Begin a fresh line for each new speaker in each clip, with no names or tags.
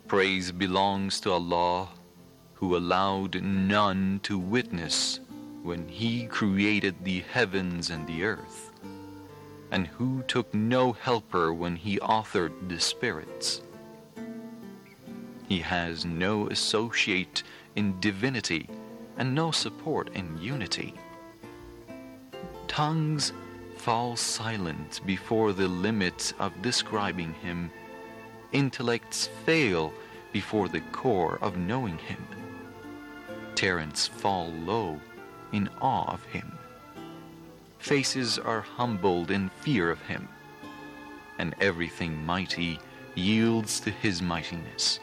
Praise belongs to Allah, who allowed none to witness when He created the heavens and the earth, and who took no helper when He authored the spirits. He has no associate in divinity and no support in unity. Tongues fall silent before the limit of describing Him. Intellects fail before the core of knowing Him. Talents fall low in awe of Him. Faces are humbled in fear of Him, and everything mighty yields to His mightiness.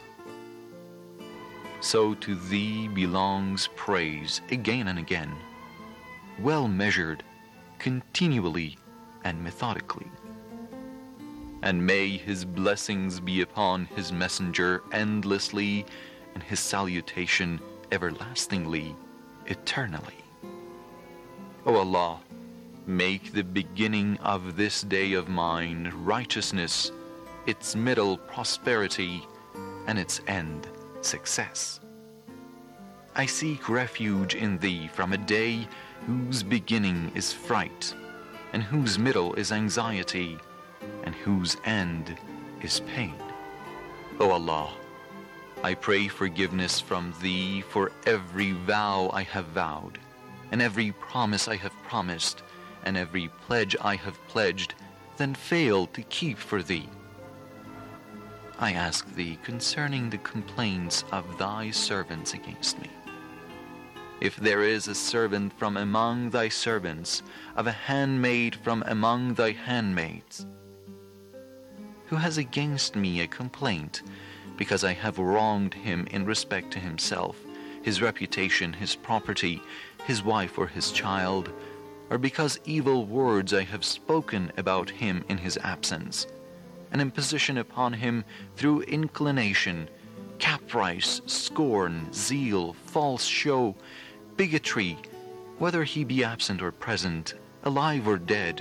So to Thee belongs praise again and again, well measured, continually and methodically. And may His blessings be upon His messenger endlessly, and His salutation everlastingly, eternally. O Allah, make the beginning of this day of mine righteousness, its middle prosperity, and its end success. I seek refuge in Thee from a day whose beginning is fright, and whose middle is anxiety, and whose end is pain. O Allah, I pray forgiveness from Thee for every vow I have vowed, and every promise I have promised, and every pledge I have pledged, then failed to keep for Thee. I ask Thee concerning the complaints of Thy servants against me. If there is a servant from among Thy servants, of a handmaid from among Thy handmaids, who has against me a complaint, because I have wronged him in respect to himself, his reputation, his property, his wife or his child, or because evil words I have spoken about him in his absence, an imposition upon him through inclination, caprice, scorn, zeal, false show, bigotry, whether he be absent or present, alive or dead,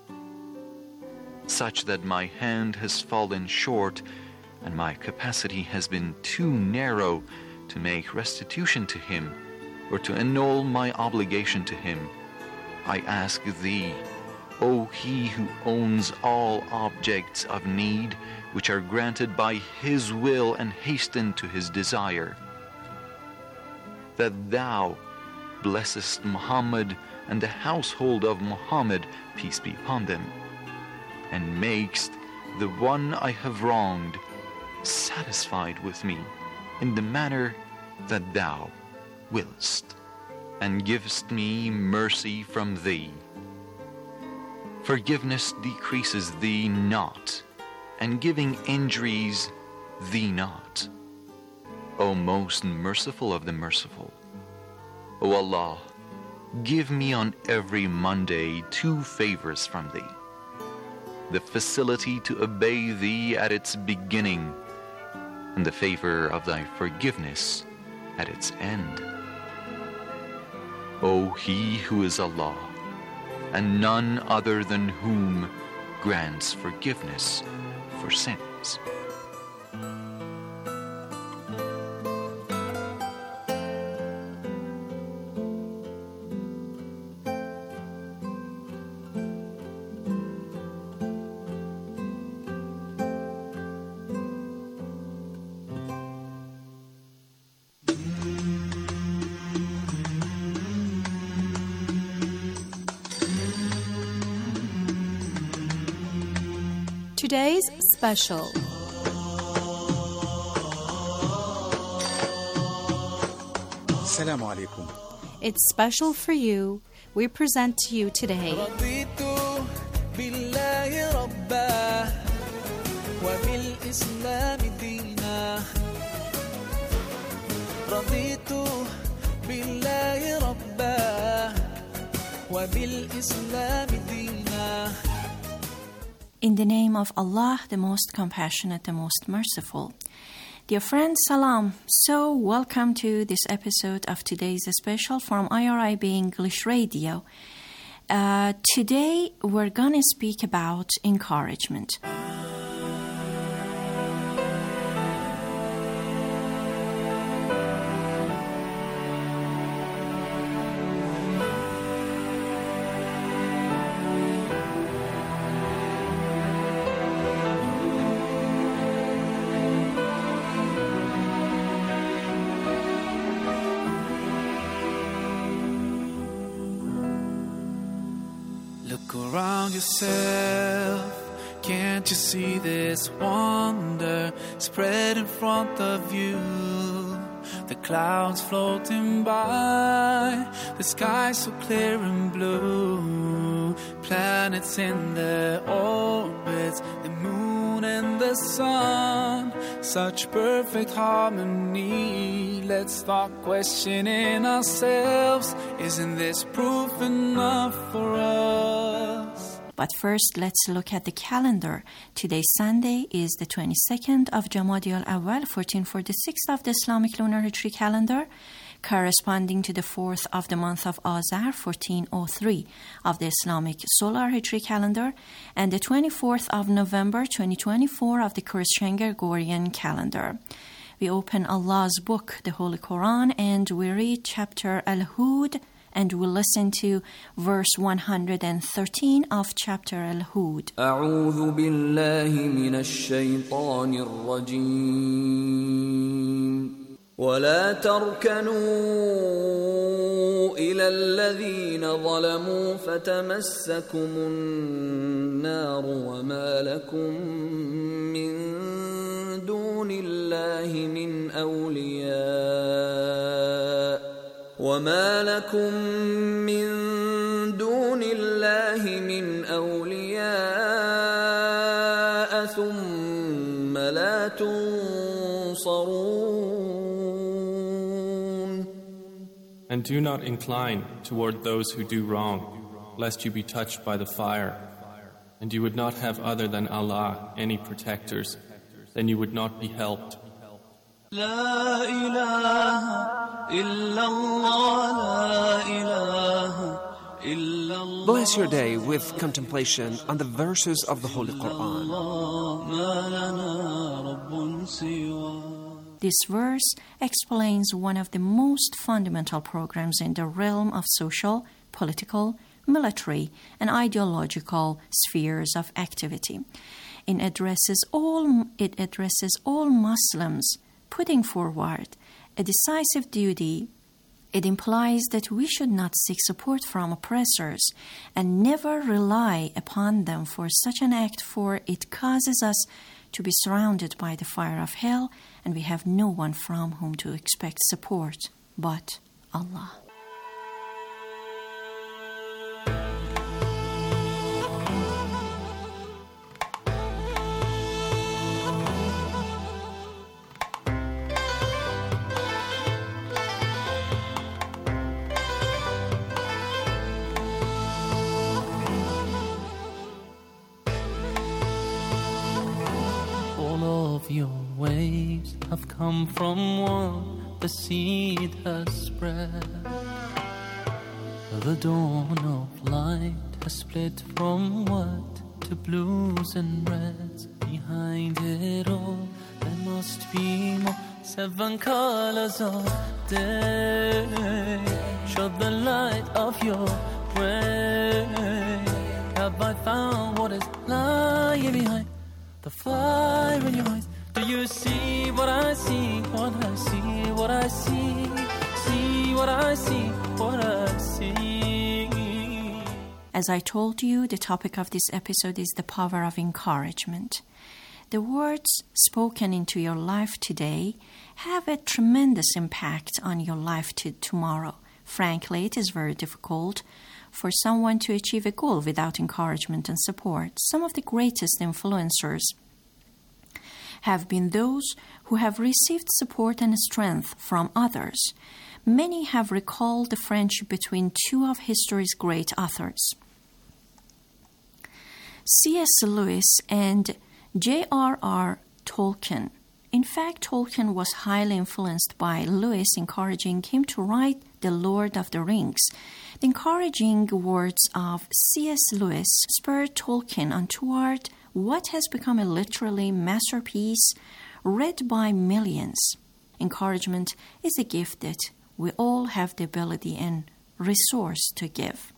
such that my hand has fallen short and my capacity has been too narrow to make restitution to him or to annul my obligation to him, I ask Thee, O He who owns all objects of need, which are granted by His will and hasten to His desire, that Thou blessest Muhammad and the household of Muhammad, peace be upon them, and makest the one I have wronged satisfied with me in the manner that Thou willest, and givest me mercy from Thee. Forgiveness decreases Thee not, and giving injuries Thee not. O most merciful of the merciful, O Allah, give me on every Monday 2 favors from Thee: the facility to obey Thee at its beginning, and the favor of Thy forgiveness at its end. O He who is Allah, and none other than whom grants forgiveness for sins.
Today's special.
Assalamu alaikum.
It's special for you. We present to you today
رضيت بالله ربا وبالإسلام دينا رضيت بالله ربا وبالإسلام دينا.
in the name of Allah, the most compassionate, the most merciful. Dear friends, salam. So welcome to this episode of today's special from IRIB English Radio. Today we're going to speak about encouragement.
Look around yourself. Can't you see this wonder spread in front of you? The clouds floating by, the sky so clear and blue. Planets in their orbits, the moon and the sun. Such perfect harmony. Let's start questioning ourselves. Isn't this proof enough for us?
But first, let's look at the calendar. Today, Sunday, is the 22nd of Jamadi al-Awwal, 1446 of the Islamic lunar Hijri calendar, corresponding to the 4th of the month of Azar, 1403 of the Islamic solar Hijri calendar, and the 24th of November, 2024 of the Christian Gregorian calendar. We open Allah's book, the Holy Quran, and we read chapter Al-Hud, and we'll listen to verse 113 of chapter Al-Hud.
أعوذ بالله من الشيطان الرجيم ولا تركنوا إلى الذين ظلموا فتمسكم النار وما لكم من دون الله من أولياء وما لكم من دون الله من أولياء ثم لا تنصرون.
And do not incline toward those who do wrong, lest you be touched by the fire. And you would not have other than Allah any protectors, then you would not be helped.
لا إله إلا الله لا إله إلا الله.
Bless your day with contemplation on the verses of the Holy Quran.
ما لنا رب سواه.
This verse explains one of the most fundamental programs in the realm of social, political, military, and ideological spheres of activity. It addresses all Muslims, putting forward a decisive duty. It implies that we should not seek support from oppressors and never rely upon them for such an act, for it causes us to be surrounded by the fire of hell, and we have no one from whom to expect support but Allah.
Your waves have come from one, the seed has spread. The dawn of light has split from white to blues and reds. Behind it all, there must be more. 7 colors of day. Show the light of your way. Have I found what is lying behind the fire in your eyes? Do you see what I see? What I see, what I see. See what I see, what I see.
As I told you, the topic of this episode is the power of encouragement. The words spoken into your life today have a tremendous impact on your life tomorrow. Frankly, it is very difficult for someone to achieve a goal without encouragement and support. Some of the greatest influencers have been those who have received support and strength from others. Many have recalled the friendship between two of history's great authors, C.S. Lewis and J.R.R. Tolkien. In fact, Tolkien was highly influenced by Lewis, encouraging him to write The Lord of the Rings. The encouraging words of C.S. Lewis spurred Tolkien on toward what has become a literally masterpiece read by millions. Encouragement is a gift that we all have the ability and resource to give.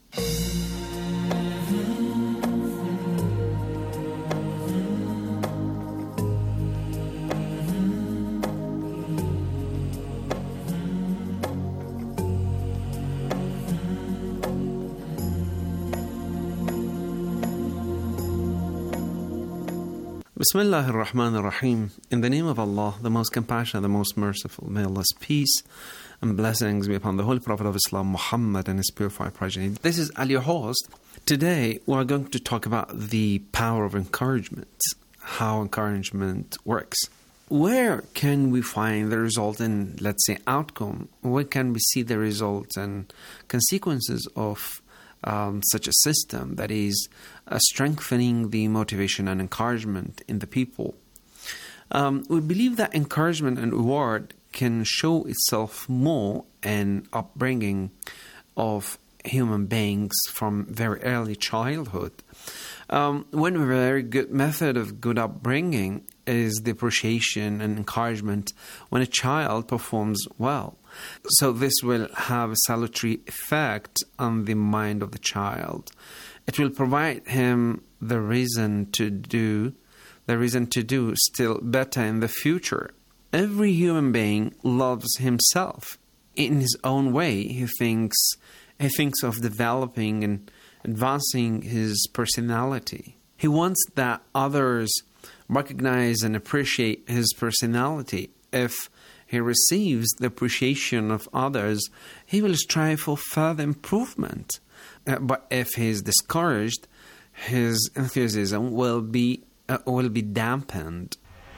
Bismillah ar-Rahman ar-Rahim. In the name of Allah, the most compassionate, the most merciful. May Allah's peace and blessings be upon the Holy Prophet of Islam, Muhammad, and his purified progeny. This is Ali, your host. Today, we're going to talk about the power of encouragement, how encouragement works. Where can we find the result in, let's say, outcome? Where can we see the results and consequences of such a system that is strengthening the motivation and encouragement in the people? We believe that encouragement and reward can show itself more in upbringing of human beings from very early childhood. One very good method of good upbringing is the appreciation and encouragement when a child performs well. So this will have a salutary effect on the mind of the child. It will provide him the reason to do still better in the future. Every human being loves himself in his own way. He thinks of developing and advancing his personality. He wants that others recognize and appreciate his personality. If he receives the appreciation of others, he will strive for further improvement. But if he is discouraged, his enthusiasm will be dampened.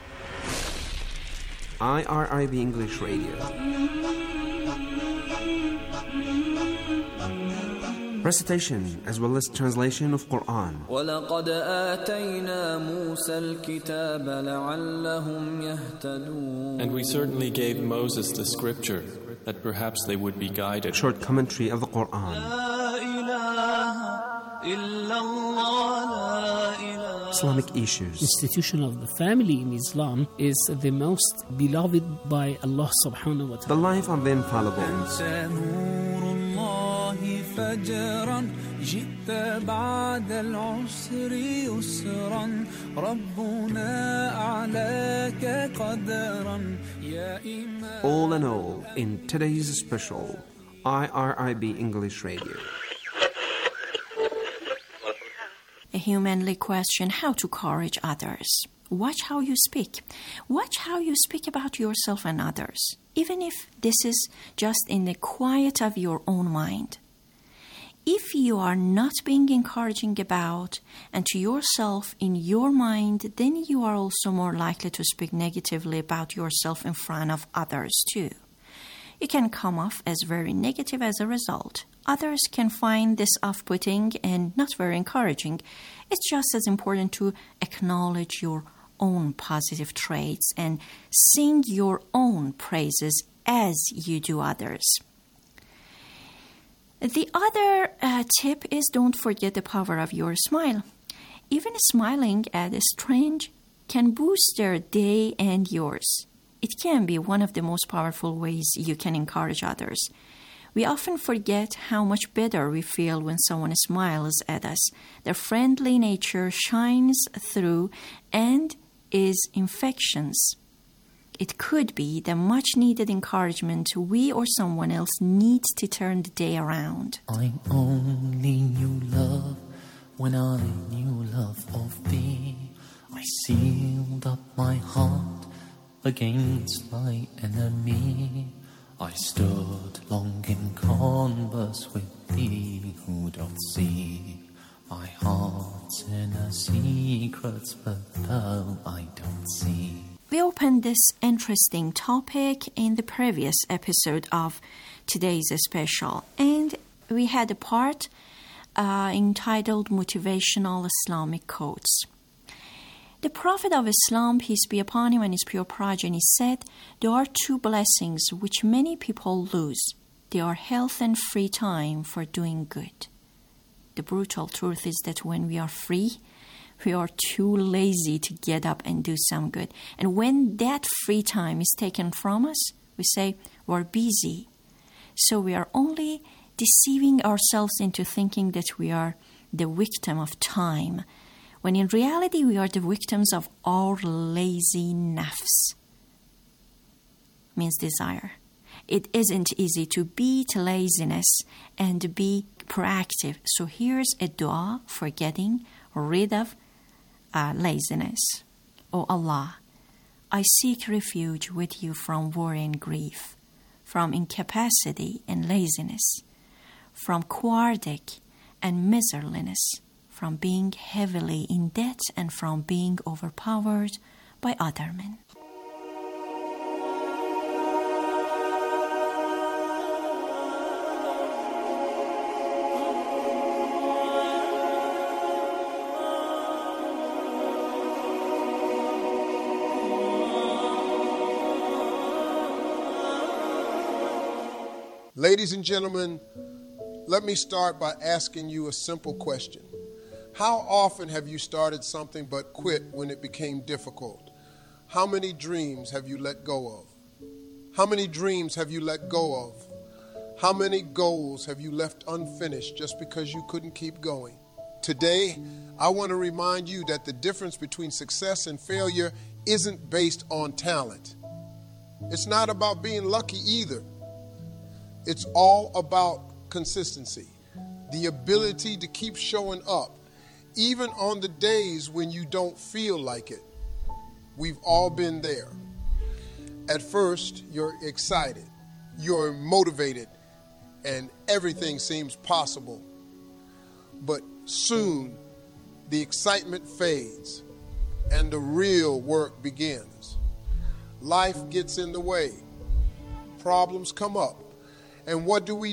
IRIB English Radio. Recitation as well as translation of Quran.
وَلَقَدْ آتَيْنَا مُوسَى الْكِتَابَ لَعَلَّهُمْ يَهْتَدُونَ.
And we certainly gave Moses the scripture, that perhaps they would be guided.
Short commentary of the Quran. Islamic issues.
Institution of the family in Islam is the most beloved by Allah subhanahu wa ta'ala.
The life of the infallible.
فجرا جئت بعد العسر يسرا ربنا أعلاك قدرا يا إمام.
All in all, in today's special IRIB English Radio.
A humanly question how to encourage others. Watch how you speak. Watch how you speak about yourself and others, even if this is just in the quiet of your own mind. If you are not being encouraging about and to yourself in your mind, then you are also more likely to speak negatively about yourself in front of others too. You can come off as very negative as a result. Others can find this off-putting and not very encouraging. It's just as important to acknowledge your own positive traits and sing your own praises as you do others. The other tip is don't forget the power of your smile. Even smiling at a stranger can boost their day and yours. It can be one of the most powerful ways you can encourage others. We often forget how much better we feel when someone smiles at us. Their friendly nature shines through and is infectious. It could be the much-needed encouragement we or someone else needs to turn the day around.
I only knew love when I knew love of thee. I sealed up my heart against my enemy. I stood long in converse with thee who doth see my heart's inner secrets, but thou I don't see.
We opened this interesting topic in the previous episode of today's special, and we had a part entitled Motivational Islamic Quotes. The Prophet of Islam, peace be upon him and his pure progeny, said, there are two blessings which many people lose. They are health and free time for doing good. The brutal truth is that when we are free, we are too lazy to get up and do some good. And when that free time is taken from us, we say we're busy. So we are only deceiving ourselves into thinking that we are the victim of time, when in reality we are the victims of our lazy nafs. Means desire. It isn't easy to beat laziness and be proactive. So here's a dua for getting rid of laziness. O Allah, I seek refuge with you from worry and grief, from incapacity and laziness, from quardic and miserliness, from being heavily in debt, and from being overpowered by other men.
Ladies and gentlemen, let me start by asking you a simple question. How often have you started something but quit when it became difficult? How many dreams have you let go of? How many dreams have you let go of? How many goals have you left unfinished just because you couldn't keep going? Today, I want to remind you that the difference between success and failure isn't based on talent. It's not about being lucky either. It's all about consistency, the ability to keep showing up, even on the days when you don't feel like it. We've all been there. At first, you're excited, you're motivated, and everything seems possible. But soon, the excitement fades, and the real work begins. Life gets in the way. Problems come up. And what do?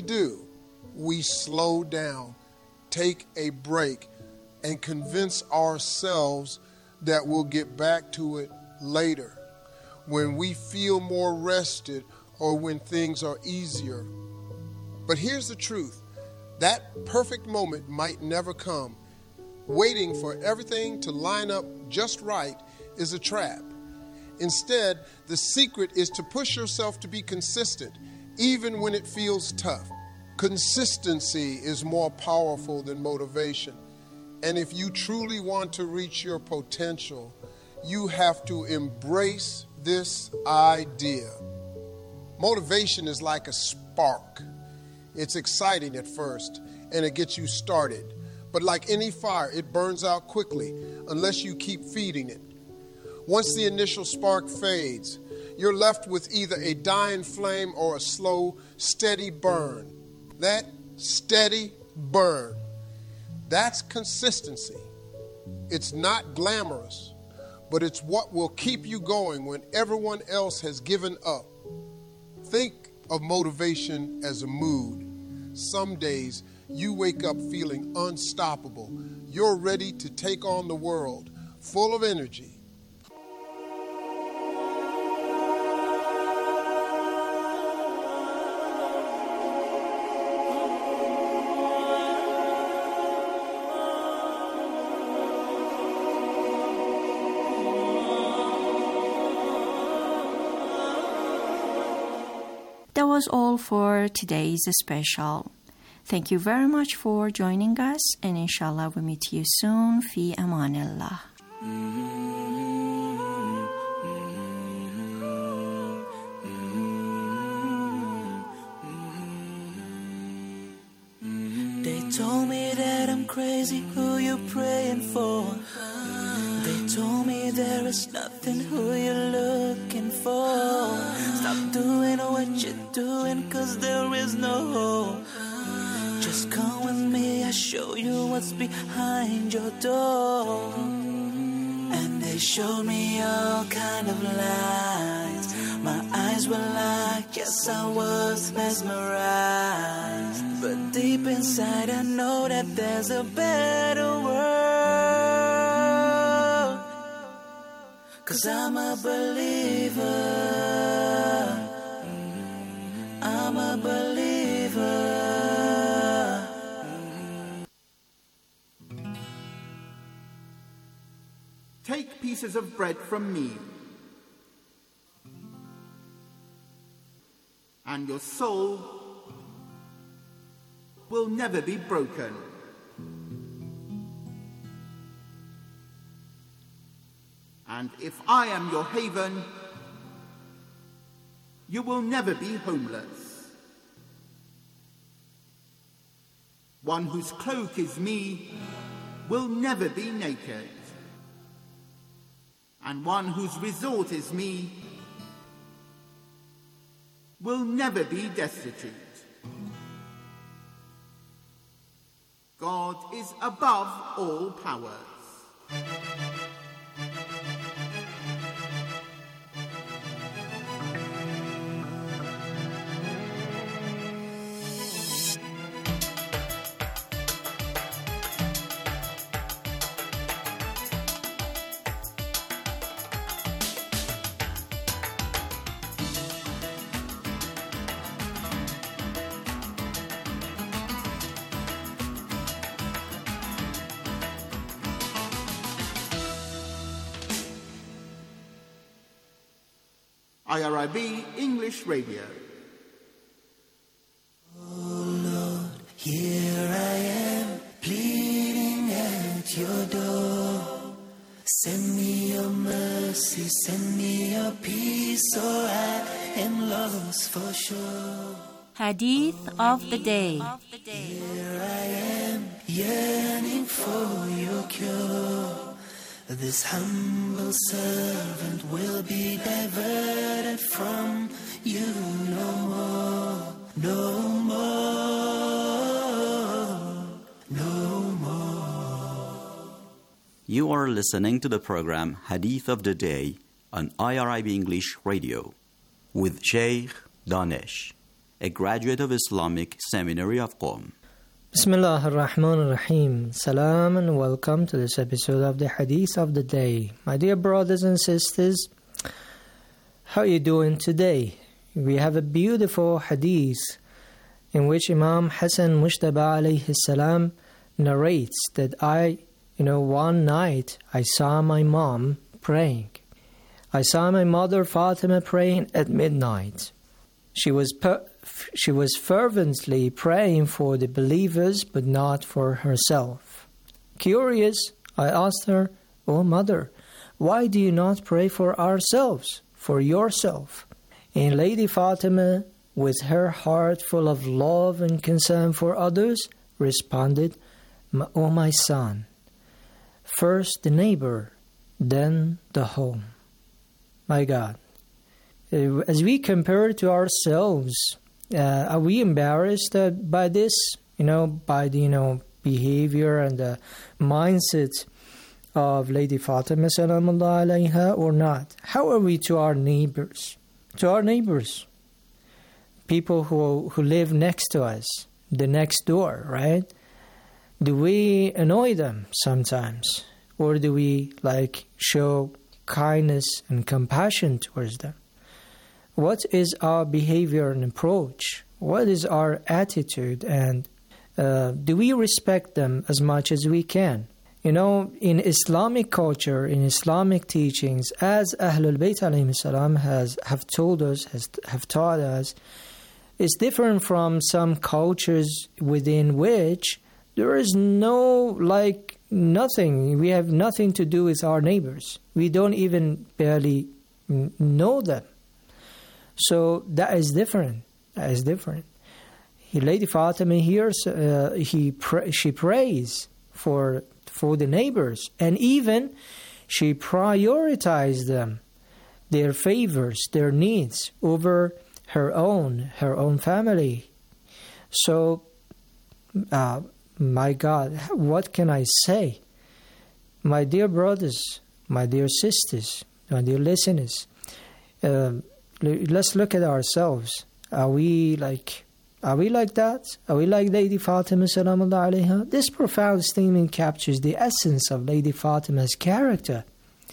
We slow down, take a break, and convince ourselves that we'll get back to it later, when we feel more rested or when things are easier. But here's the truth. That perfect moment might never come. Waiting for everything to line up just right is a trap. Instead, the secret is to push yourself to be consistent, even when it feels tough. Consistency is more powerful than motivation. And if you truly want to reach your potential, you have to embrace this idea. Motivation is like a spark. It's exciting at first, and it gets you started. But like any fire, it burns out quickly unless you keep feeding it. Once the initial spark fades, you're left with either a dying flame or a slow, steady burn. That steady burn, that's consistency. It's not glamorous, but it's what will keep you going when everyone else has given up. Think of motivation as a mood. Some days you wake up feeling unstoppable. You're ready to take on the world, full of energy.
That was all for today's special. Thank you very much for joining us, and inshallah we meet you soon. Fi amanillah.
They told me that I'm crazy, who you praying for? They told me there is nothing, who you looking for? Stop doing what you're doing, 'cause there is no hope. Just come with me, I'll show you what's behind your door. And they showed me all kind of lies. My eyes were like, yes, I was mesmerized. But deep inside I know that there's a better world. 'Cause I'm a believer. I'm a believer.
Take pieces of bread from me, and your soul will never be broken. And if I am your haven, you will never be homeless. One whose cloak is me will never be naked. and one whose resort is me will never be destitute. God is above all powers. IRIB English Radio.
Oh Lord, here I am, pleading at your door. Send me your mercy, send me your peace, or I am lost for sure.
Hadith of the Day.
Here I am, yearning for your cure. This humble servant will be diverted from you no more, no more, no more.
You are listening to the program Hadith of the Day on IRIB English Radio with Sheikh Danish, a graduate of Islamic Seminary of Qom.
Bismillah ar-Rahman ar-Rahim. Salam and welcome to this episode of the Hadith of the Day. My dear brothers and sisters, how are you doing today? We have a beautiful hadith in which Imam Hassan Mujtaba alayhi salam narrates that one night I saw my mom praying. I saw my mother Fatima praying at midnight. She was fervently praying for the believers, but not for herself. Curious, I asked her, "Oh mother, why do you not pray for ourselves, for yourself?" And Lady Fatima, with her heart full of love and concern for others, responded, "Oh my son, first the neighbor, then the home." My God. As we compare to ourselves, are we embarrassed by this, by the behavior and the mindset of Lady Fatima salamullah alayha or not? How are we to our neighbors? To our neighbors, people who live next to us, the next door, right? Do we annoy them sometimes, or do we show kindness and compassion towards them? What is our behavior and approach? What is our attitude? And do we respect them as much as we can? In Islamic culture, in Islamic teachings, as Ahlul Bayt alayhi salam have taught us, it's different from some cultures within which there is nothing. We have nothing to do with our neighbors. We don't even barely know them. So that is different. Lady Fatima here, she prays for the neighbors, and even she prioritizes them, their favors, their needs over her own family. So, my God, what can I say? My dear brothers, my dear sisters, my dear listeners, let's look at ourselves. Are we like that? Are we like Lady Fatima salamullah alayha? This profound statement captures the essence of Lady Fatima's character.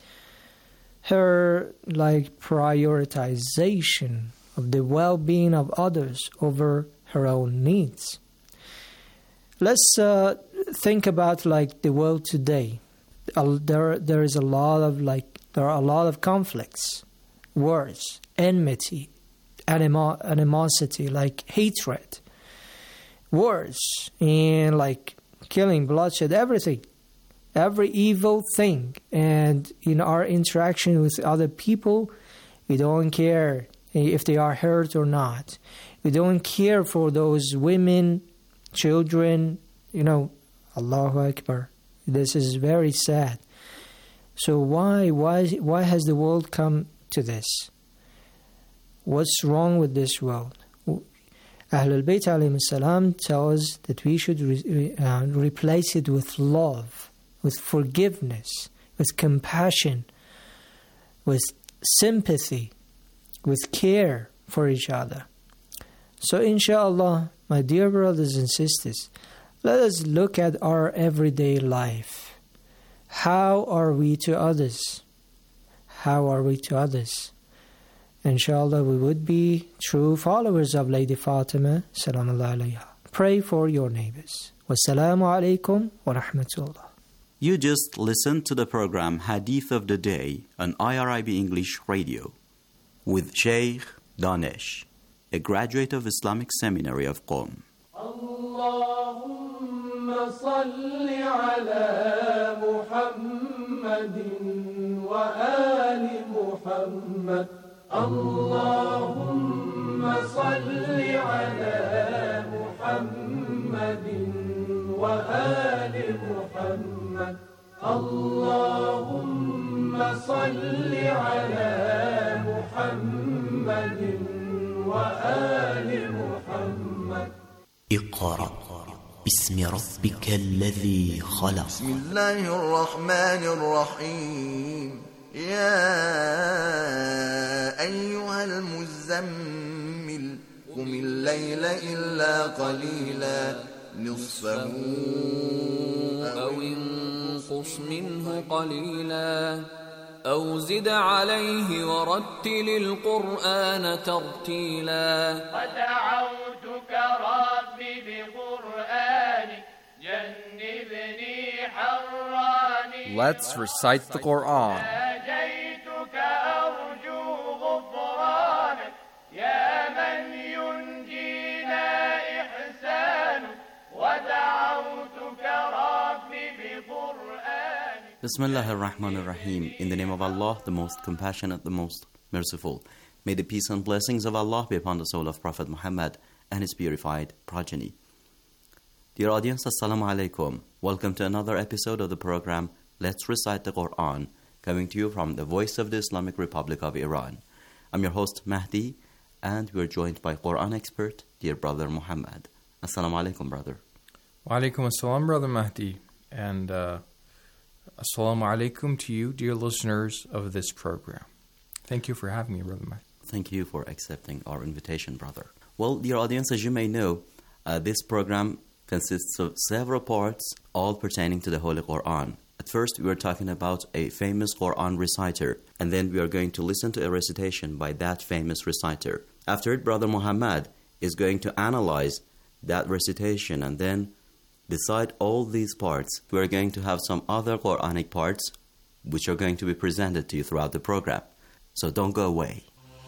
Her prioritization of the well-being of others over her own needs. Let's think about the world today. There are a lot of conflicts, wars, enmity, animosity, hatred, wars, and killing, bloodshed, everything, every evil thing. And in our interaction with other people, we don't care if they are hurt or not. We don't care for those women, children, Allahu Akbar. This is very sad. So why has the world come to this? What's wrong with this world? Ahlul Bayt alayhim salam tell us that we should replace it with love, with forgiveness, with compassion, with sympathy, with care for each other. So inshallah, my dear brothers and sisters, let us look at our everyday life. How are we to others? How are we to others? Inshallah, we would be true followers of Lady Fatima, salamullah alayha. Pray for your neighbors. Wassalamu alaikum wa rahmatullah.
You just listened to the program Hadith of the Day on IRIB English Radio with Sheikh Danesh, a graduate of Islamic Seminary of Qom.
Allahumma salli ala Muhammadin wa ali Muhammad. Allahumma salli ala Muhammadin wa ali Muhammad. Allahumma salli ala Muhammadin wa ali Muhammad.
اقرأ باسم ربك الذي خلق.
بسم الله الرحمن الرحيم. يا أيها المزمل قم الليل إلا قليلا نصفه
أو انقص منه قليلا أو زد عليه ورتل القرآن ترتيلا
ودعوتك ربي بقرآنك جنبني حراني.
Let's recite the Quran.
ناجيتك أرجو غفرانك يا من ينجينا إحسانك ودعوتك ربي بقرآنك.
Bismillah ar-Rahman ar-Rahim. In the name of Allah, the most compassionate, the most merciful. May the peace and blessings of Allah be upon the soul of Prophet Muhammad and his purified progeny. Dear audience, Assalamu alaikum. Welcome to another episode of the program Let's Recite the Quran, coming to you from the voice of the Islamic Republic of Iran. I'm your host Mahdi, and we're joined by Quran expert, dear brother Muhammad. Assalamu alaikum, brother.
Wa alaikum assalam, brother Mahdi. And assalamu alaikum to you, dear listeners of this program. Thank you for having me, brother Mahdi.
Thank you for accepting our invitation, brother. Well, dear audience, as you may know, this program consists of several parts, all pertaining to the Holy Quran. At first, we are talking about a famous Quran reciter, and then we are going to listen to a recitation by that famous reciter. After it, Brother Muhammad is going to analyze that recitation, and then beside all these parts, we are going to have some other Quranic parts which are going to be presented to you throughout the program. So don't go away.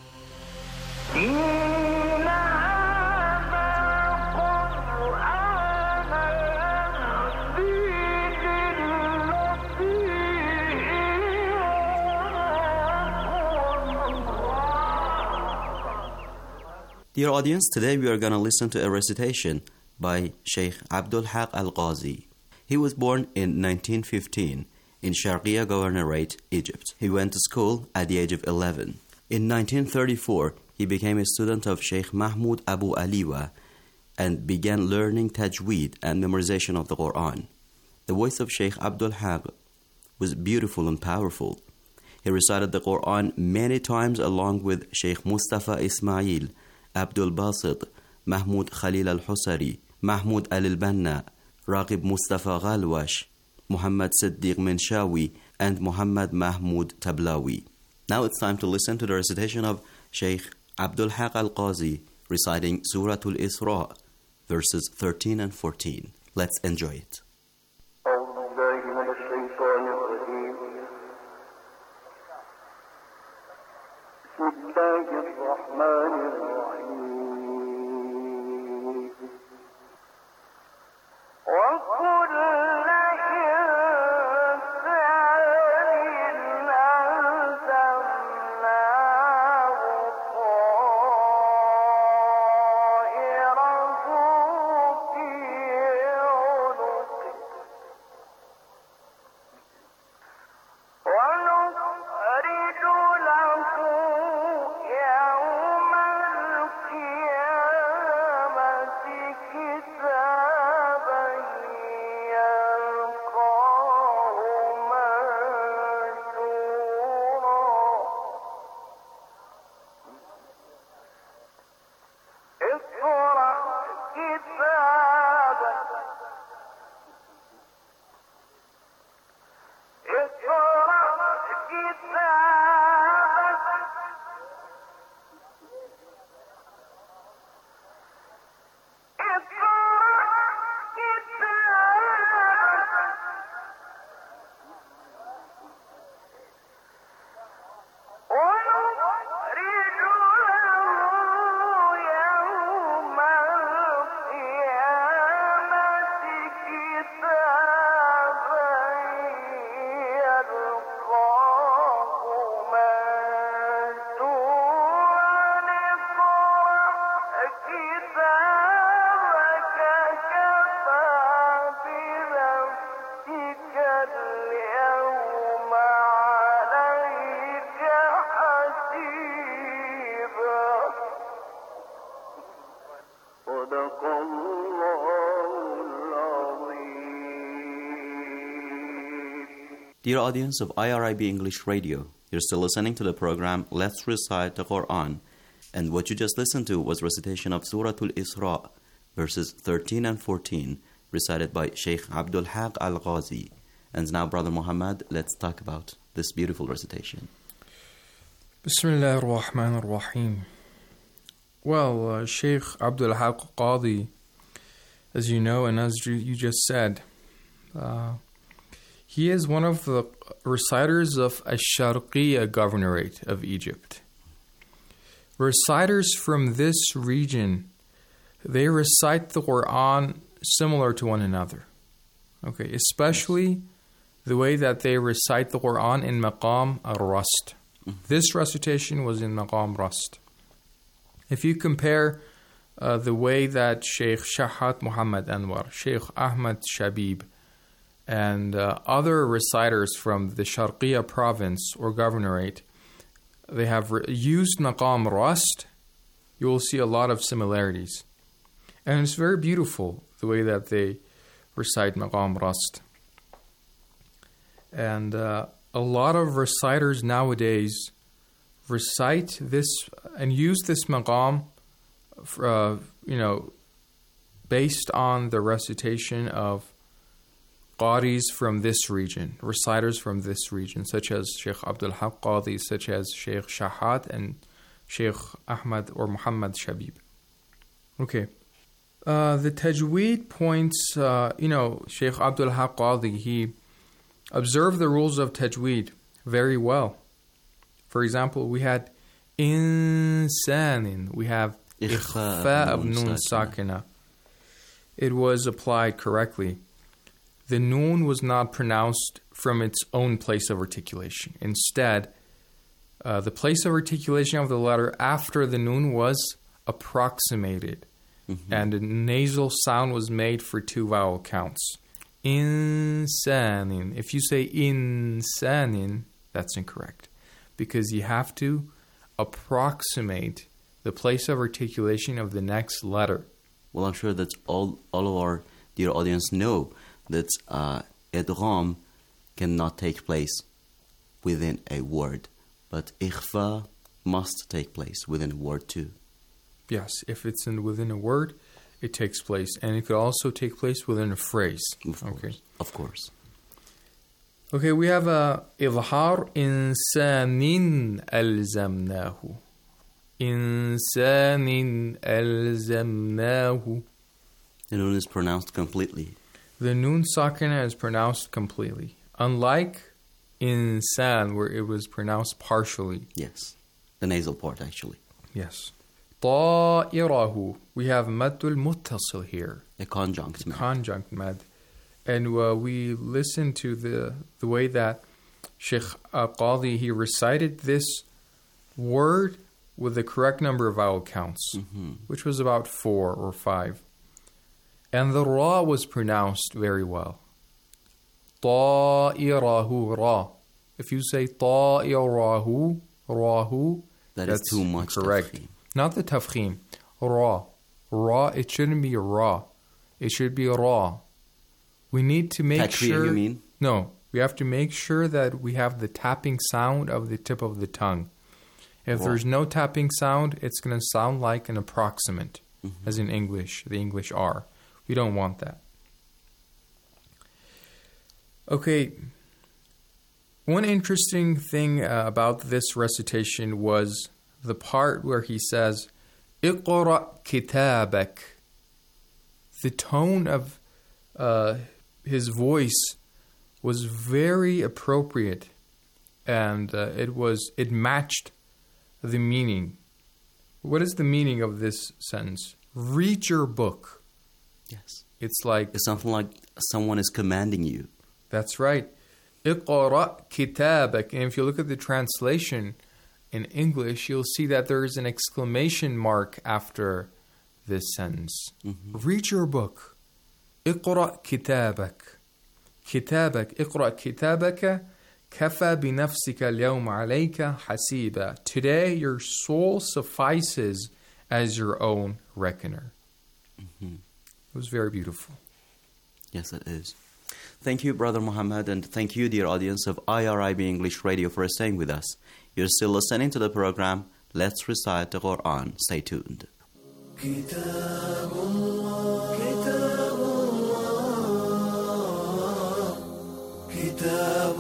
Dear audience, today we are going to listen to a recitation by Sheikh Abdul Haq Al-Ghazi. He was born in 1915 in Sharqiya Governorate, Egypt. He went to school at the age of 11. In 1934, he became a student of Sheikh Mahmoud Abu Aliwa and began learning tajweed and memorization of the Quran. The voice of Sheikh Abdul Haq was beautiful and powerful. He recited the Quran many times along with Sheikh Mustafa Ismail, Abdul Basit, Mahmoud Khalil Al-Husari, Mahmoud Al-Banna, Raqib Mustafa Ghalwash, Muhammad Siddiq Minshawi, and Muhammad Mahmoud Tablawi. Now it's time to listen to the recitation of Sheikh Abdul Haq Al-Ghazi reciting Surah Al-Isra, verses 13 and 14. Let's enjoy it.
Wow.
Dear audience of IRIB English Radio, you're still listening to the program Let's Recite the Quran, and what you just listened to was recitation of Surah Al-Isra, verses 13 and 14, recited by Sheikh Abdul Haq Al-Ghazi. And now, Brother Muhammad, let's talk about this beautiful recitation.
Bismillah ar-Rahman ar-Rahim. Well, Sheikh Abdul Haq Al-Ghazi, as you know and as you just said, he is one of the reciters of Ash-Sharqiyya Governorate of Egypt. Reciters from this region, they recite the Quran similar to one another. Okay, especially the way that they recite the Quran in Maqam al-Rast. This recitation was in Maqam Rast. If you compare the way that Sheikh Shahat Muhammad Anwar, Sheikh Ahmad Shabib, and other reciters from the Sharqiyya province or governorate, they have used Maqam Rast, you will see a lot of similarities. And it's very beautiful the way that they recite Maqam Rast. And a lot of reciters nowadays recite this and use this maqam, based on the recitation of Qadis from this region, reciters from this region, such as Sheikh Abdul Haq Qadi, such as Sheikh Shahat and Sheikh Ahmad or Muhammad Shabib. Okay. The tajweed points, Sheikh Abdul Haq Qadi, he observed the rules of tajweed very well. For example, we had insanin, we have ikhfa of nun sakina. It was applied correctly. The nun was not pronounced from its own place of articulation. Instead, the place of articulation of the letter after the nun was approximated, and a nasal sound was made for 2 vowel counts. Insanin. If you say insanin, that's incorrect, because you have to approximate the place of articulation of the next letter.
Well, I'm sure that all of our dear audience know that idgham cannot take place within a word, but ikhfa must take place within a word too.
Yes, if it's within a word, it takes place, and it could also take place within a phrase.
Of course.
Okay, we have إظهار إنسان ألزمناه. إنسان ألزمناه.
The nun is pronounced completely.
The nun sakina is pronounced completely, unlike insan, where it was pronounced partially.
Yes, the nasal part actually.
Yes. طائره. We have maddul muttasil here.
A conjunct mad.
Conjunct mad. And we listened to the way that Sheikh Qadi, he recited this word with the correct number of vowel counts, which was about 4 or 5. And the ra was pronounced very well. طائره ra. If you say طائره, rahu,
that's too much
correct.
Tafkhim.
Not the tafkhim. Ra. Ra, it shouldn't be ra. It should be ra. We need to make sure...
you mean?
No. We have to make sure that we have the tapping sound of the tip of the tongue. If there's no tapping sound, it's going to sound like an approximant, as in English, the English R. We don't want that. Okay. One interesting thing about this recitation was the part where he says, اقرأ كتابك. The tone of his voice was very appropriate, and it matched the meaning. What is the meaning of this sentence? Read your book.
Yes.
It's
something like someone is commanding you.
That's right. اقرأ كتابك. And if you look at the translation in English, you'll see that there is an exclamation mark after this sentence. Read your book. اقرأ كتابك. كتابك. اقرأ كتابك. كفى بنفسك اليوم عليك حسيبا. Today your soul suffices as your own reckoner. It was very beautiful.
Yes, it is. Thank you, Brother Muhammad, and thank you, dear audience of IRIB English Radio, for staying with us. You're still listening to the program, Let's Recite the Quran. Stay tuned.
كتاب الله كتاب الله كتاب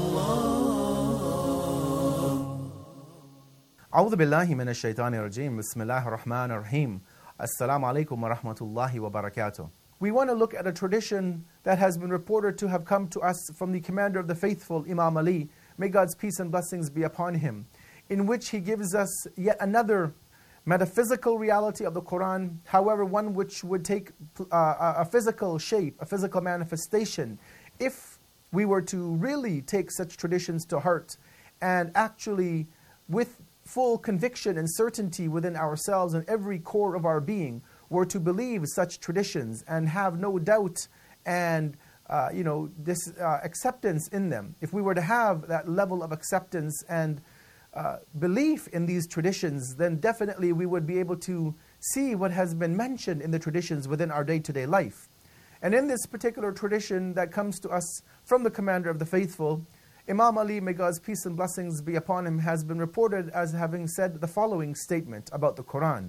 الله
أعوذ بالله من الشيطان الرجيم بسم الله الرحمن الرحيم السلام عليكم ورحمة الله وبركاته. We want to look at a tradition that has been reported to have come to us from the commander of the faithful, Imam Ali, may God's peace and blessings be upon him, in which he gives us yet another metaphysical reality of the Quran, however, one which would take a physical shape, a physical manifestation, if we were to really take such traditions to heart and actually, with full conviction and certainty within ourselves and every core of our being, were to believe such traditions and have no doubt and this acceptance in them. If we were to have that level of acceptance and belief in these traditions, then definitely we would be able to see what has been mentioned in the traditions within our day-to-day life. And in this particular tradition that comes to us from the commander of the faithful, Imam Ali, may God's peace and blessings be upon him, has been reported as having said the following statement about the Quran.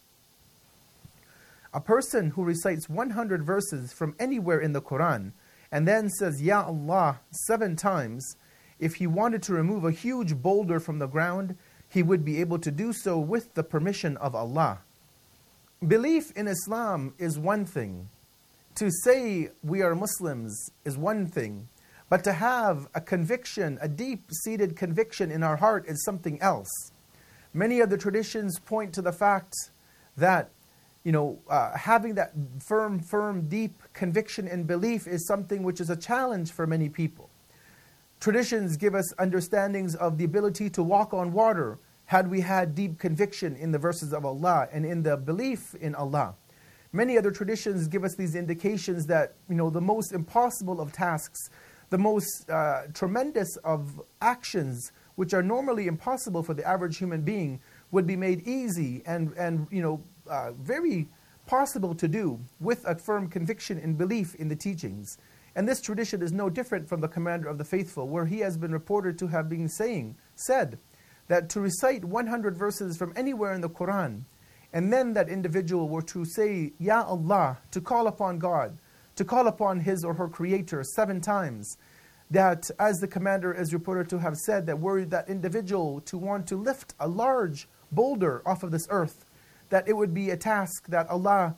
A person who recites 100 verses from anywhere in the Quran and then says, Ya Allah, 7 times, if he wanted to remove a huge boulder from the ground, he would be able to do so with the permission of Allah. Belief in Islam is one thing. To say we are Muslims is one thing. But to have a conviction, a deep-seated conviction in our heart is something else. Many of the traditions point to the fact that having that firm, deep conviction and belief is something which is a challenge for many people. Traditions give us understandings of the ability to walk on water had we had deep conviction in the verses of Allah and in the belief in Allah. Many other traditions give us these indications that, the most impossible of tasks, the most tremendous of actions, which are normally impossible for the average human being, would be made easy and very possible to do with a firm conviction and belief in the teachings. And this tradition is no different from the commander of the faithful, where he has been reported to have been said that to recite 100 verses from anywhere in the Quran, and then that individual were to say, Ya Allah, to call upon God, to call upon his or her creator 7 times, that as the commander is reported to have said, that were that individual to want to lift a large boulder off of this earth, that it would be a task that Allah,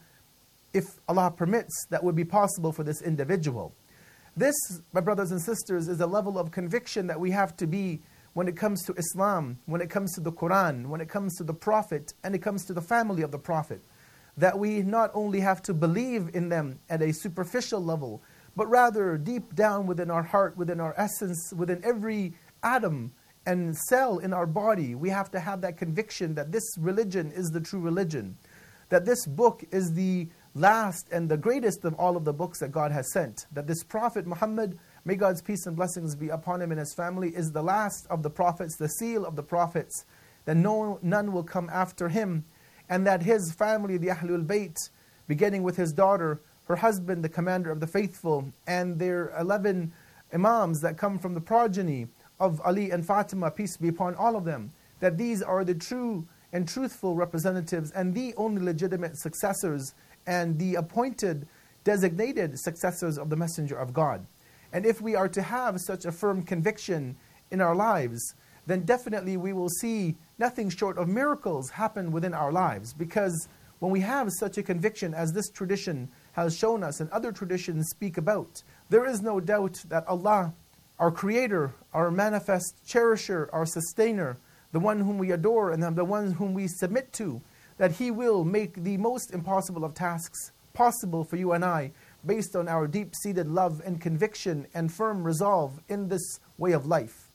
if Allah permits, that would be possible for this individual. This, my brothers and sisters, is a level of conviction that we have to be when it comes to Islam, when it comes to the Quran, when it comes to the Prophet, and it comes to the family of the Prophet. That we not only have to believe in them at a superficial level, but rather deep down within our heart, within our essence, within every atom and cell in our body, we have to have that conviction that this religion is the true religion, that this book is the last and the greatest of all of the books that God has sent, that this Prophet Muhammad, may God's peace and blessings be upon him and his family, is the last of the prophets, the seal of the prophets, that none will come after him, and that his family, the Ahlul Bayt, beginning with his daughter, her husband, the commander of the faithful, and their 11 imams that come from the progeny of Ali and Fatima, peace be upon all of them, that these are the true and truthful representatives and the only legitimate successors and the appointed, designated successors of the Messenger of God. And if we are to have such a firm conviction in our lives, then definitely we will see nothing short of miracles happen within our lives. Because when we have such a conviction as this tradition has shown us and other traditions speak about, there is no doubt that Allah, our Creator, our manifest cherisher, our sustainer, the one whom we adore and the one whom we submit to, that He will make the most impossible of tasks possible for you and I, based on our deep-seated love and conviction and firm resolve in this way of life.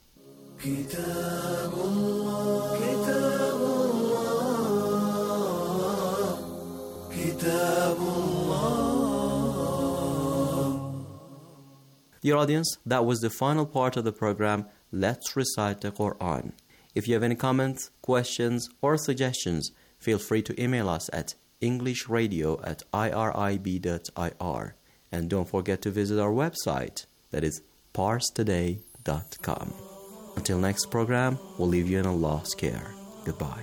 كتاب الله كتاب الله كتاب الله.
Dear audience, that was the final part of the program, Let's Recite the Quran. If you have any comments, questions, or suggestions, feel free to email us at englishradio@irib.ir. And don't forget to visit our website, that is parstoday.com. Until next program, we'll leave you in Allah's care. Goodbye.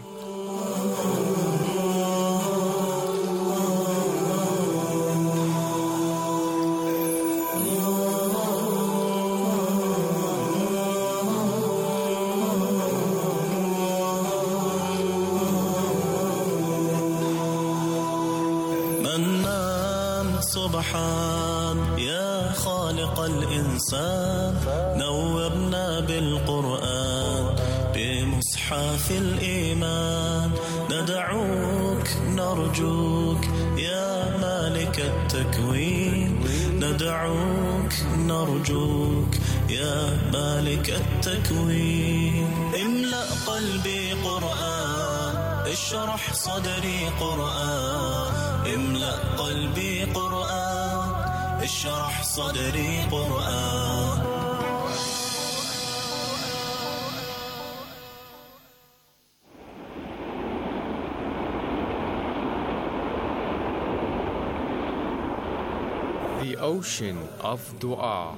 سبحان يا خالق الإنسان نورنا بالقرآن بمصحف الإيمان ندعوك نرجوك يا مالك التكوين ندعوك نرجوك يا مالك التكوين املأ قلبي قرآن اشرح صدري قرآن املأ قلبي قرآن اشرح صدري قرآن
The ocean of dua.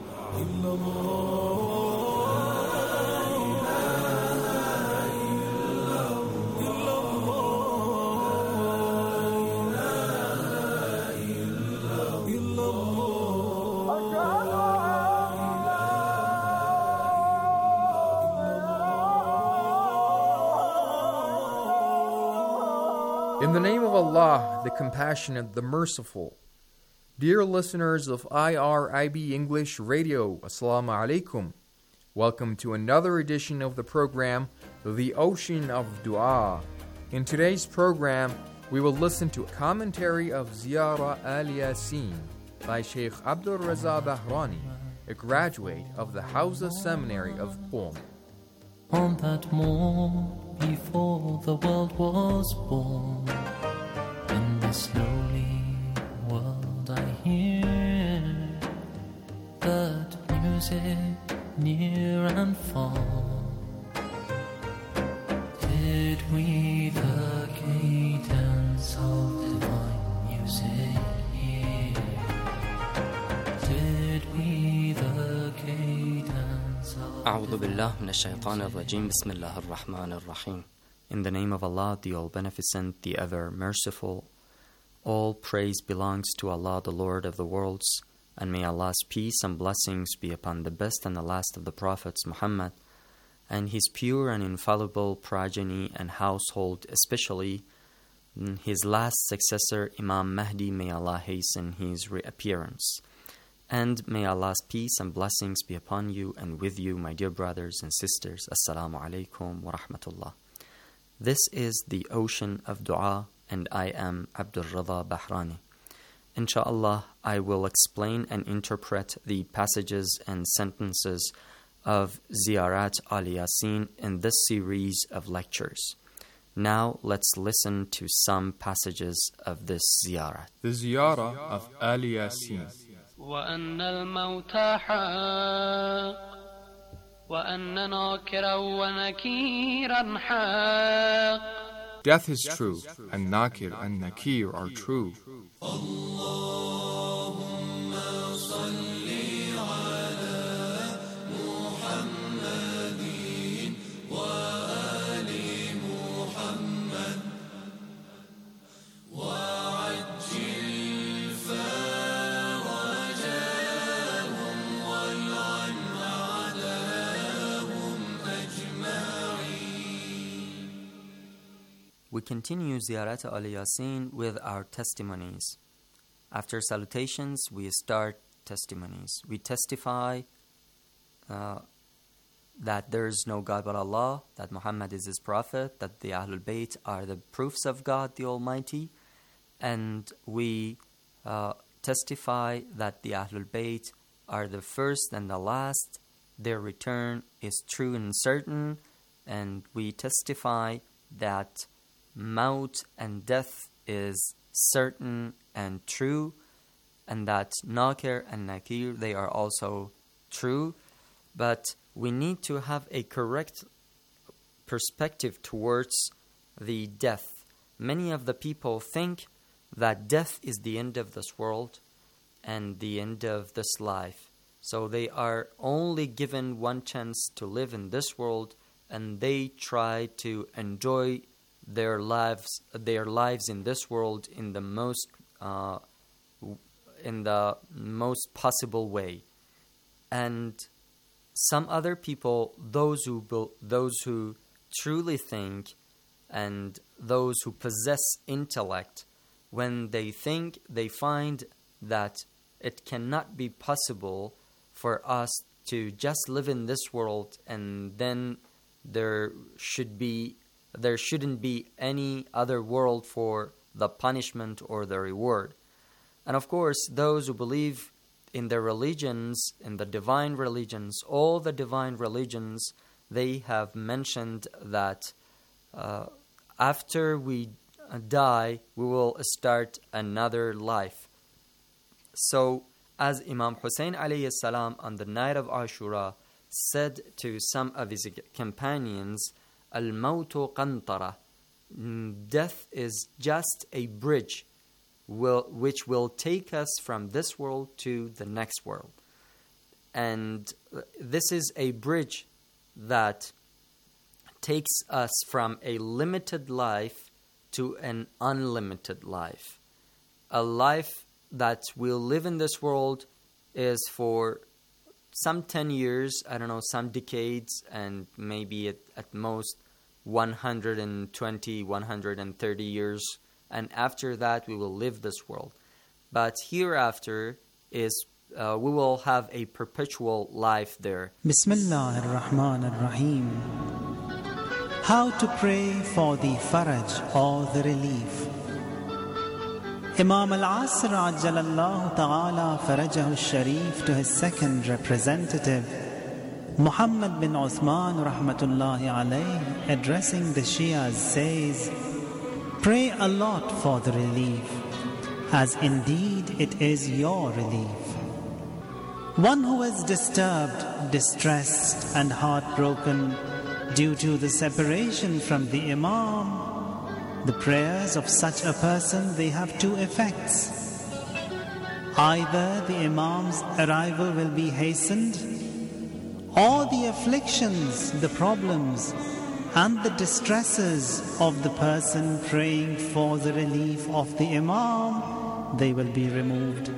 In the name of Allah, the Compassionate, the Merciful. Dear listeners of IRIB English Radio, Assalamu alaikum. Welcome to another edition of the program, The Ocean of Dua. In today's program, we will listen to a commentary of Ziyara al-Yasin by Sheikh Abdul Raza Bahrani, a graduate of the Hawza Seminary of Qom.
On that morn, before the world was born, in this lowly world I hear that music near and far. Did we the cadence of divine music hear? Did we the cadence of
أعوذ بالله من الشيطان الرجيم بسم الله الرحمن الرحيم. In the name of Allah, the All-Beneficent, the Ever-Merciful. All praise belongs to Allah, the Lord of the worlds, and may Allah's peace and blessings be upon the best and the last of the prophets, Muhammad, and his pure and infallible progeny and household, especially his last successor, Imam Mahdi, may Allah hasten his reappearance. And may Allah's peace and blessings be upon you and with you, my dear brothers and sisters. Assalamu alaikum wa rahmatullah. This is the Ocean of Dua, and I am Abdul Raza Bahrani. Insha'Allah, I will explain and interpret the passages and sentences of Ziyarat al-Yasin in this series of lectures. Now let's listen to some passages of this ziyarat.
The Ziyara of al-Yasin.
وأن الموت حق وأن ناكرا ونكيرا حق.
Death is true, and Nakir and Nakir are true.
اللهم صل على محمد وآل محمد وعجل فرجهم والعن عداهم أجمعين.
We continue Ziyarat al-Yasin with our testimonies. After salutations, we start testimonies. We testify that there is no God but Allah, that Muhammad is his prophet, that the Ahlul Bayt are the proofs of God the Almighty, and we testify that the Ahlul Bayt are the first and the last. Their return is true and certain, and we testify that Maut and death is certain and true, and that Nakir and Nakir, they are also true. But we need to have a correct perspective towards the death. Many of the people think that death is the end of this world, and the end of this life. So they are only given one chance to live in this world, and they try to enjoy their lives in this world in the most possible way. And some other people, those who truly think and those who possess intellect, when they think, they find that it cannot be possible for us to just live in this world, and then there shouldn't be any other world for the punishment or the reward. And of course, those who believe in their religions, in the divine religions, all the divine religions, they have mentioned that after we die, we will start another life. So, as Imam Hussein alayhi salam on the night of Ashura said to some of his companions, Al-mawtu qantara, death is just a bridge which will take us from this world to the next world. And this is a bridge that takes us from a limited life to an unlimited life. A life that we'll live in this world is for some 10 years, some decades, and maybe at most 120, 130 years. And after that, we will leave this world. But hereafter is we will have a perpetual life there.
Bismillah ar-Rahman ar-Rahim. How to pray for the faraj or the relief. Imam al-Asr ajjalallahu ta'ala farajahu al-Sharif, to his second representative, Muhammad bin Uthman rahmatullahi alayh, addressing the Shias, says, pray a lot for the relief, as indeed it is your relief. One who is disturbed, distressed and heartbroken due to the separation from the Imam, the prayers of such a person, they have two effects. Either the Imam's arrival will be hastened, or the afflictions, the problems, and the distresses of the person praying for the relief of the Imam, they will be removed.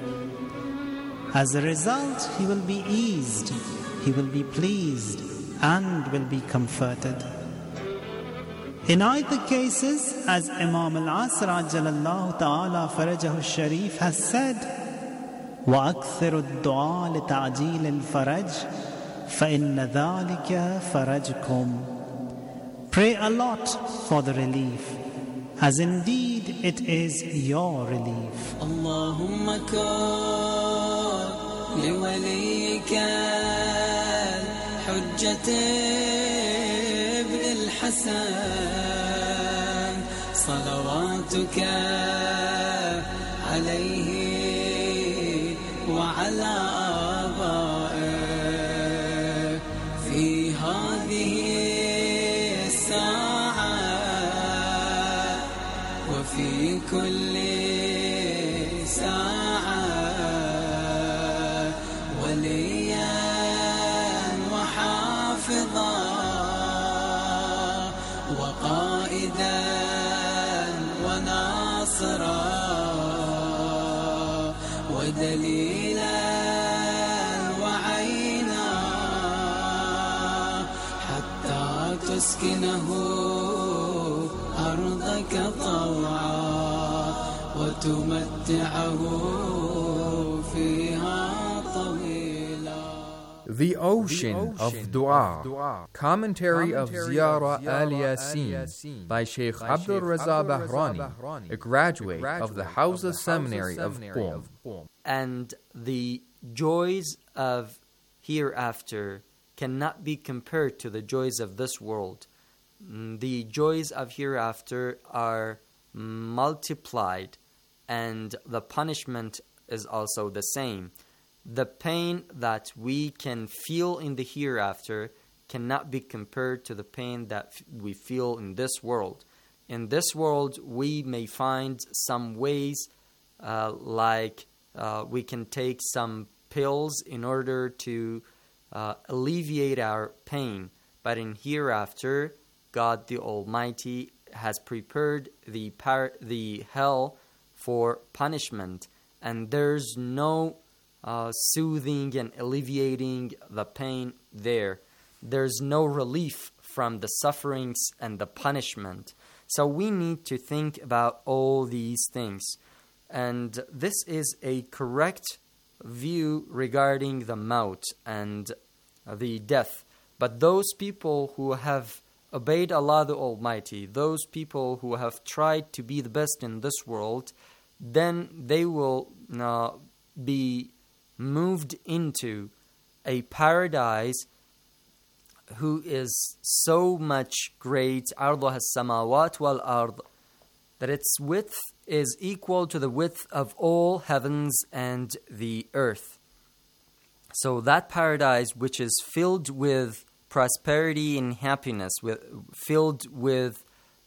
As a result, he will be eased, he will be pleased, and will be comforted. In either cases, as Imam al-Asr ajjalallahu ta'ala farajahu al-Sharif has said, وَأَكْثِرُ الدُّعَاء لِتَعْجِيلِ الْفَرَجِ فَإِنَّ ذَلِكَ فَرَجْكُمْ. Pray a lot for the relief, as indeed it is your relief.
Allahumma kun liwalika hujjat ibn al-Hasan salawatuka alayhi wa ala aba'ihi fi hadhihi في كل ساعة وليا وحافظا وقائدا وناصرا ودليلا وعينا حتى تسكنه أرضك طوعا وتمتعه فيها طويلا.
The Ocean of Dua, commentary of Ziyara al-Yasin by Sheikh Abdul Raza Bahrani, a graduate of the Hawza Seminary of Qom.
And the joys of hereafter cannot be compared to the joys of this world. The joys of hereafter are multiplied, and the punishment is also the same. The pain that we can feel in the hereafter cannot be compared to the pain that we feel in this world. In this world, we may find some ways like we can take some pills in order to alleviate our pain. But in hereafter, God the Almighty has prepared the hell for punishment, and there's no soothing and alleviating the pain there. There's no relief from the sufferings and the punishment. So we need to think about all these things. And this is a correct view regarding the maut and the death. But those people who have obeyed Allah the Almighty, those people who have tried to be the best in this world, then they will be moved into a paradise who is so much great, عرضها السماوات والأرض, that its width is equal to the width of all heavens and the earth. So that paradise, which is filled with prosperity and happiness, filled with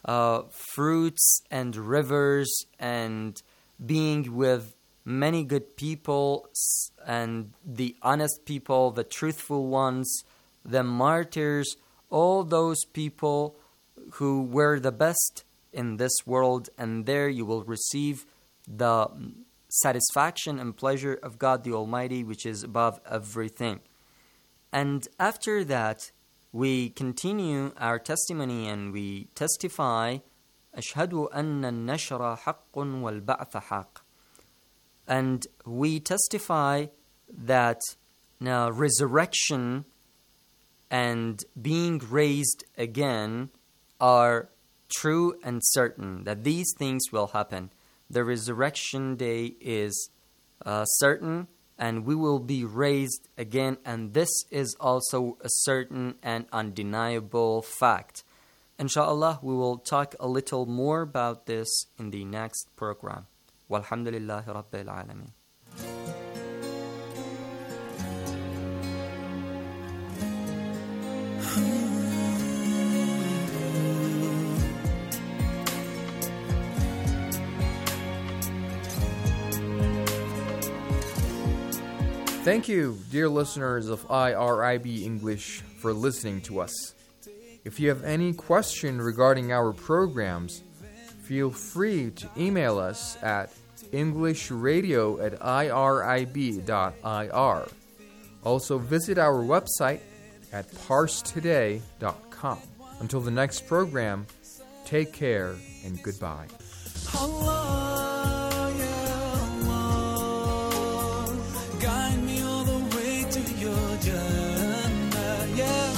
fruits and rivers, and being with many good people, and the honest people, the truthful ones, the martyrs, all those people who were the best in this world, and there you will receive the satisfaction and pleasure of God the Almighty, which is above everything. And after that, we continue our testimony and we testify, أشهد أن النشر حق والبعث حق. And we testify that now resurrection and being raised again are true and certain, that these things will happen. The resurrection day is certain, and we will be raised again, and this is also a certain and undeniable fact. Inshallah, we will talk a little more about this in the next program. Walhamdulillahi Rabbil Alameen.
Thank you, dear listeners of IRIB English, for listening to us. If you have any question regarding our programs, feel free to email us at englishradio@irib.ir. Also visit our website at parstoday.com. Until the next program, take care and goodbye.
Allah, yeah, Allah, guide me all the way to your Jannah. Yeah,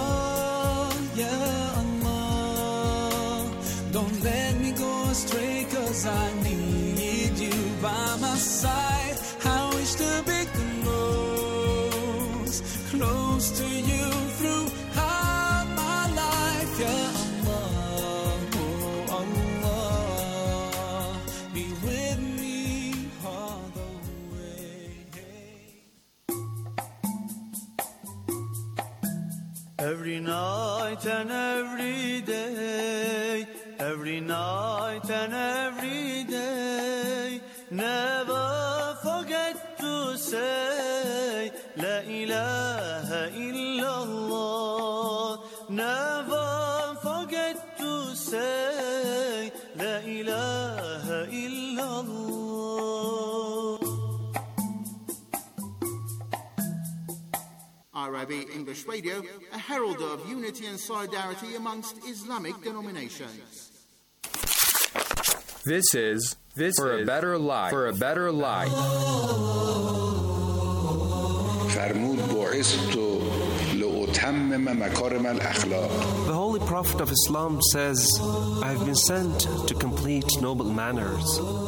Allah, don't let me go astray, 'cause I need you by my side. I wish to be close to you throughout my life. Yeah, Allah, oh Allah, be with me all the way.
Every night and every day, every night and every day, never forget to say La ilaha illallah. Never forget to say La ilaha illallah.
IRIB English Radio, a herald of unity and solidarity amongst Islamic denominations.
This is For a Better Life. For a Better Life.
فرمود بعثت لأتمم مكارم الأخلاق.
The Holy Prophet of Islam says, I have been sent to complete noble manners.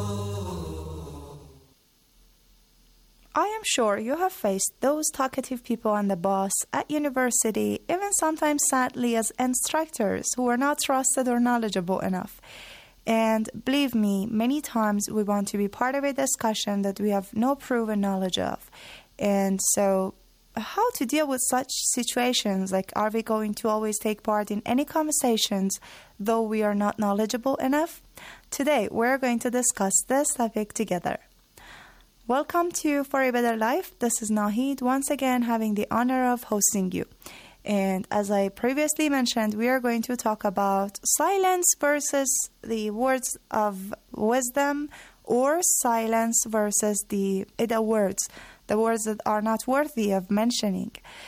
I am sure you have faced those talkative people on the bus, at university, even sometimes sadly as instructors who are not trusted or knowledgeable enough. And believe me, many times we want to be part of a discussion that we have no proven knowledge of. And so, how to deal with such situations? Like, are we going to always take part in any conversations though we are not knowledgeable enough? Today, we're going to discuss this topic together. Welcome to For a Better Life. This is Nahid, once again having the honor of hosting you. And as I previously mentioned, we are going to talk about silence versus the words of wisdom, or silence versus the words that are not worthy of mentioning.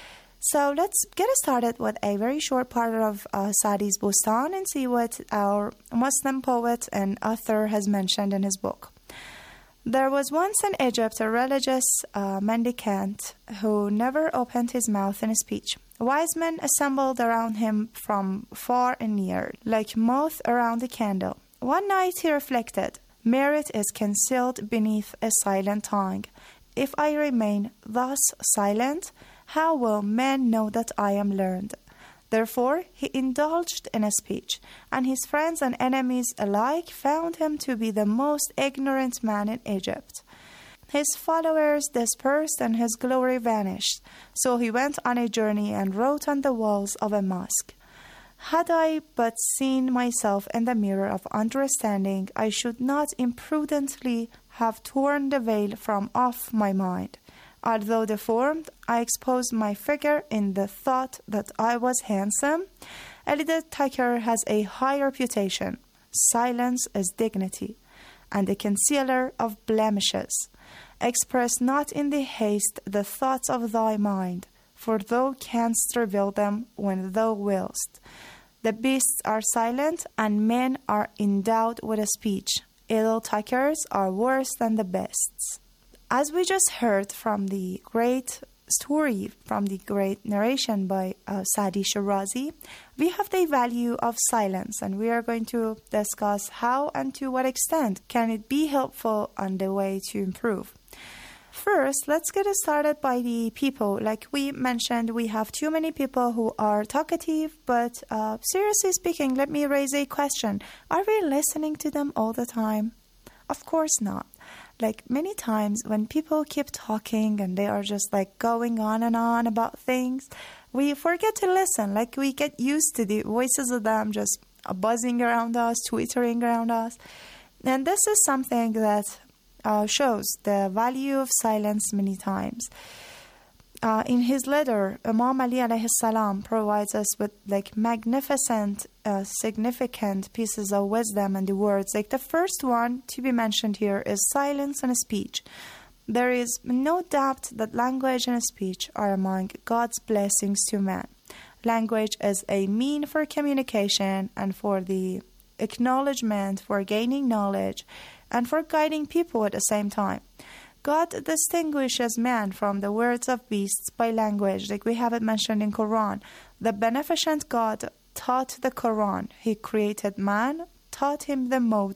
So let's get started with a very short part of Sa'di's Bustan and see what our Muslim poet and author has mentioned in his book. There was once in Egypt a religious mendicant who never opened his mouth in speech. Wise men assembled around him from far and near, like moth around a candle. One night he reflected, "Merit is concealed beneath a silent tongue. If I remain thus silent, how will men know that I am learned?" Therefore, he indulged in a speech, and his friends and enemies alike found him to be the most ignorant man in Egypt. His followers dispersed and his glory vanished. So he went on a journey and wrote on the walls of a mosque, "Had I but seen myself in the mirror of understanding, I should not imprudently have torn the veil from off my mind. Although deformed, I exposed my figure in the thought that I was handsome. A little talker has a high reputation. Silence is dignity, and the concealer of blemishes. Express not in the haste the thoughts of thy mind, for thou canst reveal them when thou willst. The beasts are silent, and men are endowed with a speech. Idle talkers are worse than the beasts." As we just heard from the great story, from the great narration by Sa'di Shirazi, we have the value of silence, and we are going to discuss how and to what extent can it be helpful on the way to improve. First, let's get started by the people. Like we mentioned, we have too many people who are talkative, but seriously speaking, let me raise a question. Are we listening to them all the time? Of course not. Like many times when people keep talking and they are just like going on and on about things, we forget to listen. Like we get used to the voices of them just buzzing around us, twittering around us. And this is something that shows the value of silence many times. In his letter, Imam Ali alayhi salam provides us with like magnificent, significant pieces of wisdom and the words. Like the first one to be mentioned here is silence and speech. There is no doubt that language and speech are among God's blessings to man. Language is a mean for communication and for the acknowledgement, for gaining knowledge, and for guiding people at the same time. God distinguishes man from the words of beasts by language, like we have it mentioned in Quran. The beneficent God taught the Quran. He created man, taught him the mode